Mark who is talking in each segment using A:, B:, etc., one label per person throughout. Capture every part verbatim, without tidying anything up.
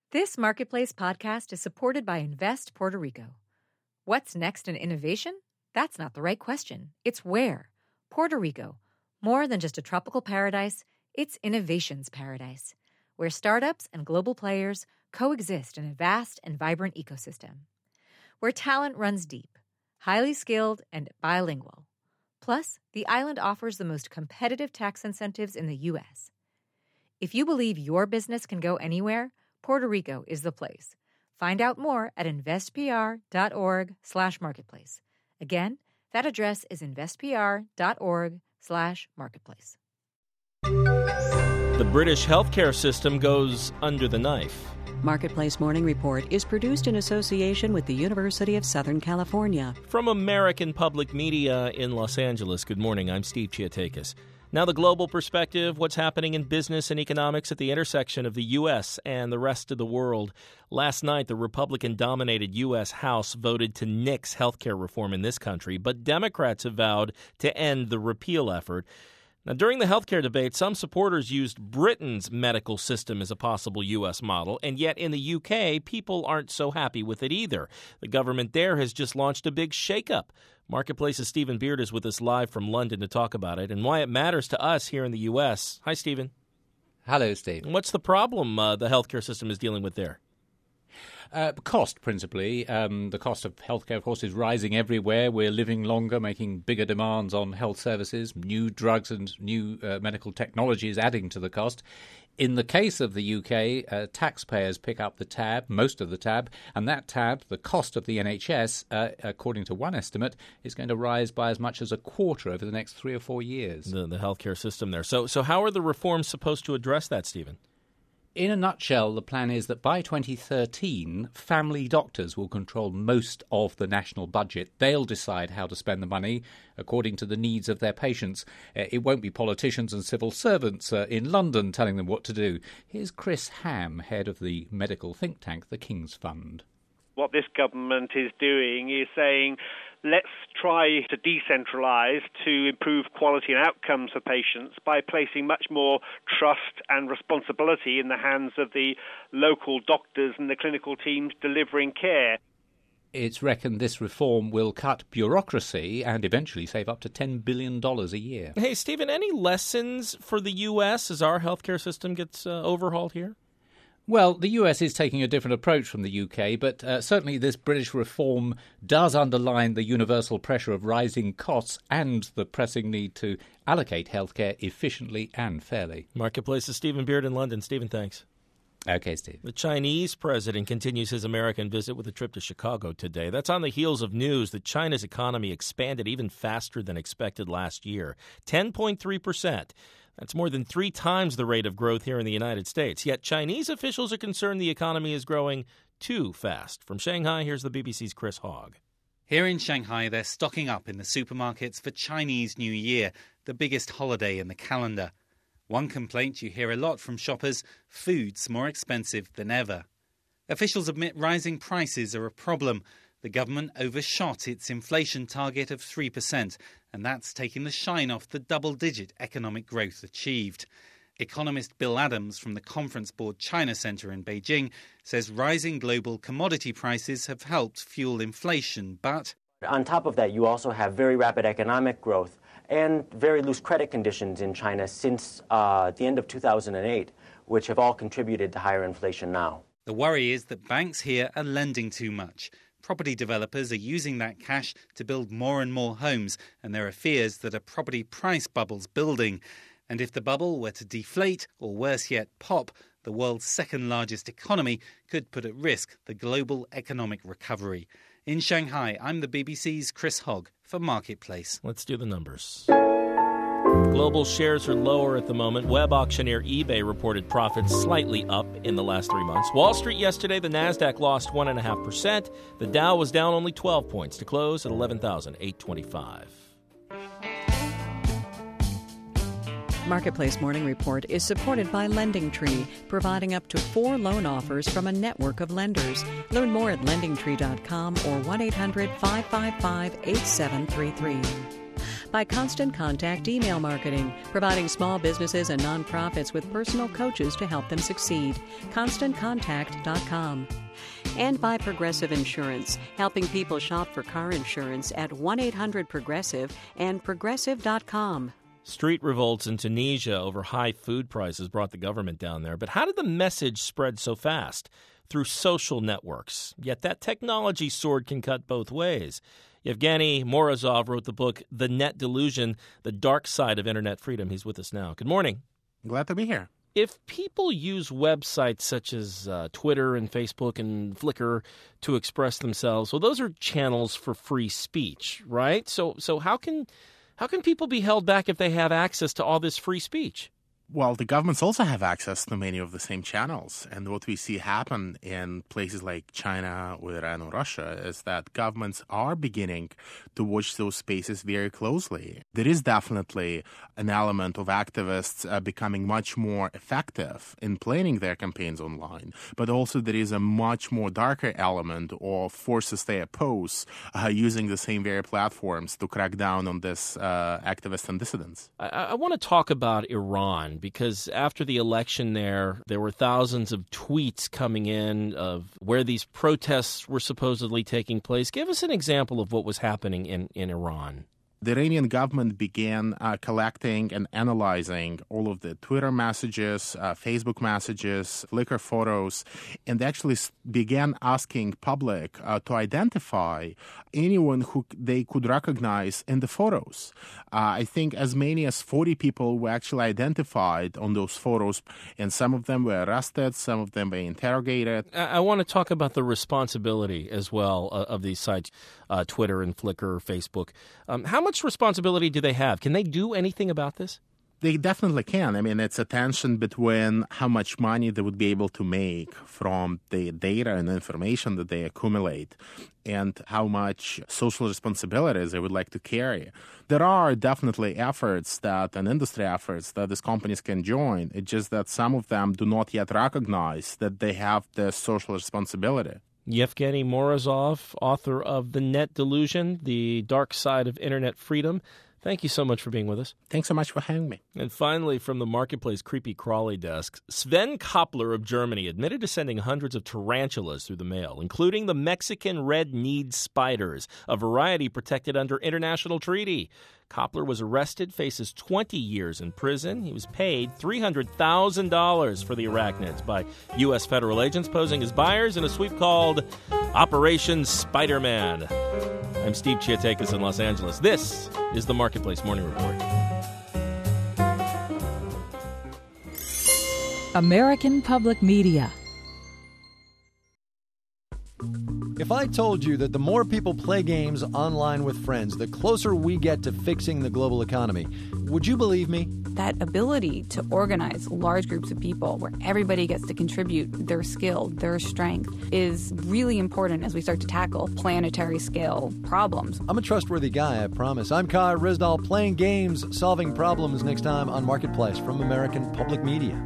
A: This Marketplace podcast is supported by Invest Puerto Rico. What's next in innovation? That's not the right question. It's where. Puerto Rico. More than just a tropical paradise, it's innovation's paradise, where startups and global players coexist in a vast and vibrant ecosystem. Where talent runs deep, highly skilled, and bilingual. Plus, the island offers the most competitive tax incentives in the U S. If you believe your business can go anywhere, Puerto Rico is the place. Find out more at investpr.org slash marketplace. Again, that address is investpr.org slash marketplace.
B: The British healthcare system goes under the knife.
C: Marketplace Morning Report is produced in association with the University of Southern California.
B: From American Public Media in Los Angeles, good morning. I'm Steve Chiatakis. Now the global perspective, what's happening in business and economics at the intersection of the U S and the rest of the world. Last night, the Republican-dominated U S House voted to nix healthcare reform in this country, but Democrats have vowed to end the repeal effort. Now, during the healthcare debate, some supporters used Britain's medical system as a possible U S model, and yet in the U K, people aren't so happy with it either. The government there has just launched a big shakeup. Marketplace's Stephen Beard is with us live from London to talk about it and why it matters to us here in the U S. Hi, Stephen.
D: Hello, Steve.
B: And what's the problem uh, the healthcare system is dealing with there?
D: Uh, cost, principally. Um, the cost of healthcare, of course, is rising everywhere. We're living longer, making bigger demands on health services. New drugs and new uh, medical technologies adding to the cost. In the case of the U K, uh, taxpayers pick up the tab, most of the tab, and that tab, the cost of the N H S, uh, according to one estimate, is going to rise by as much as a quarter over the next three or four years.
B: The, the healthcare system there. So, so how are the reforms supposed to address that, Stephen?
D: In a nutshell, the plan is that by twenty thirteen, family doctors will control most of the national budget. They'll decide how to spend the money according to the needs of their patients. Uh, it won't be politicians and civil servants uh, in London telling them what to do. Here's Chris Ham, head of the medical think tank, the King's Fund.
E: What this government is doing is saying, let's try to decentralise to improve quality and outcomes for patients by placing much more trust and responsibility in the hands of the local doctors and the clinical teams delivering care.
D: It's reckoned this reform will cut bureaucracy and eventually save up to ten billion dollars a year.
B: Hey, Stephen, any lessons for the U S as our healthcare system gets uh, overhauled here?
D: Well, the U S is taking a different approach from the U K, but uh, certainly this British reform does underline the universal pressure of rising costs and the pressing need to allocate healthcare efficiently and fairly.
B: Marketplace's Stephen Beard in London. Stephen, thanks.
D: Okay, Steve.
B: The Chinese president continues his American visit with a trip to Chicago today. That's on the heels of news that China's economy expanded even faster than expected last year, ten point three percent. That's more than three times the rate of growth here in the United States. Yet Chinese officials are concerned the economy is growing too fast. From Shanghai, here's the B B C's Chris Hogg.
F: Here in Shanghai, they're stocking up in the supermarkets for Chinese New Year, the biggest holiday in the calendar. One complaint you hear a lot from shoppers, food's more expensive than ever. Officials admit rising prices are a problem. The government overshot its inflation target of three percent, and that's taking the shine off the double-digit economic growth achieved. Economist Bill Adams from the Conference Board China Center in Beijing says rising global commodity prices have helped fuel inflation, but
G: on top of that, you also have very rapid economic growth and very loose credit conditions in China since uh, the end of two thousand eight, which have all contributed to higher inflation now.
F: The worry is that banks here are lending too much. Property developers are using that cash to build more and more homes, and there are fears that a property price bubble's building. And if the bubble were to deflate, or worse yet, pop, the world's second largest economy could put at risk the global economic recovery. In Shanghai, I'm the B B C's Chris Hogg for Marketplace.
B: Let's do the numbers. Global shares are lower at the moment. Web auctioneer eBay reported profits slightly up in the last three months. Wall Street yesterday, the Nasdaq lost one point five percent. The Dow was down only twelve points to close at eleven thousand eight hundred twenty-five.
C: Marketplace Morning Report is supported by LendingTree, providing up to four loan offers from a network of lenders. Learn more at lending tree dot com or one eight hundred five five five eight seven three three. by Constant Contact Email Marketing, providing small businesses and nonprofits with personal coaches to help them succeed. constant contact dot com. And by Progressive Insurance, helping people shop for car insurance at one eight hundred progressive and progressive dot com.
B: Street revolts in Tunisia over high food prices brought the government down there. But how did the message spread so fast? Through social networks. Yet that technology sword can cut both ways. Yevgeny Morozov wrote the book, The Net Delusion, The Dark Side of Internet Freedom. He's with us now. Good morning.
H: Glad to be here.
B: If people use websites such as uh, Twitter and Facebook and Flickr to express themselves, well, those are channels for free speech, right? So so how can how can people be held back if they have access to all this free speech?
H: Well, the governments also have access to many of the same channels. And what we see happen in places like China or Iran or Russia is that governments are beginning to watch those spaces very closely. There is definitely an element of activists uh, becoming much more effective in planning their campaigns online. But also there is a much more darker element of forces they oppose uh, using the same very platforms to crack down on this uh, activists and dissidents.
B: I, I want to talk about Iran. Because after the election there, there were thousands of tweets coming in of where these protests were supposedly taking place. Give us an example of what was happening in, in Iran.
H: The Iranian government began uh, collecting and analyzing all of the Twitter messages, uh, Facebook messages, Flickr photos, and actually began asking public uh, to identify anyone who they could recognize in the photos. Uh, I think as many as forty people were actually identified on those photos, and some of them were arrested, some of them were interrogated.
B: I, I want to talk about the responsibility as well uh, of these sites, uh, Twitter and Flickr, Facebook. Um, how much responsibility do they have? Can they do anything about this?
H: They definitely can. I mean, it's a tension between how much money they would be able to make from the data and information that they accumulate and how much social responsibilities they would like to carry. There are definitely efforts that, and industry efforts that these companies can join. It's just that some of them do not yet recognize that they have the social responsibility.
B: Yevgeny Morozov, author of The Net Delusion, The Dark Side of Internet Freedom. Thank you so much for being with us.
H: Thanks so much for having me.
B: And finally, from the Marketplace Creepy Crawly desk, Sven Koppler of Germany admitted to sending hundreds of tarantulas through the mail, including the Mexican red-kneed spiders, a variety protected under international treaty. Koppler was arrested, faces twenty years in prison. He was paid three hundred thousand dollars for the arachnids by U S federal agents posing as buyers in a sweep called Operation Spider-Man. I'm Steve Chiatakis in Los Angeles. This is the Marketplace Morning Report.
I: American Public Media.
J: If I told you that the more people play games online with friends, the closer we get to fixing the global economy, would you believe me?
K: That ability to organize large groups of people where everybody gets to contribute their skill, their strength, is really important as we start to tackle planetary scale problems.
J: I'm a trustworthy guy, I promise. I'm Kai Ryssdal, playing games, solving problems, next time on Marketplace from American Public Media.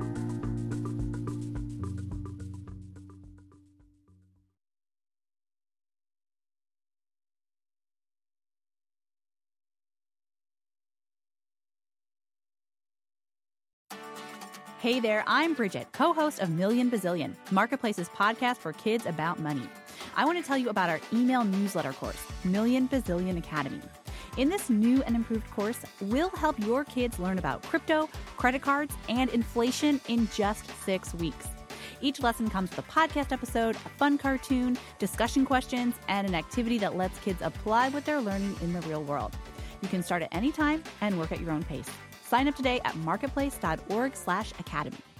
L: Hey there, I'm Bridget, co-host of Million Bazillion, Marketplace's podcast for kids about money. I want to tell you about our email newsletter course, Million Bazillion Academy. In this new and improved course, we'll help your kids learn about crypto, credit cards, and inflation in just six weeks. Each lesson comes with a podcast episode, a fun cartoon, discussion questions, and an activity that lets kids apply what they're learning in the real world. You can start at any time and work at your own pace. Sign up today at marketplace.org slash academy.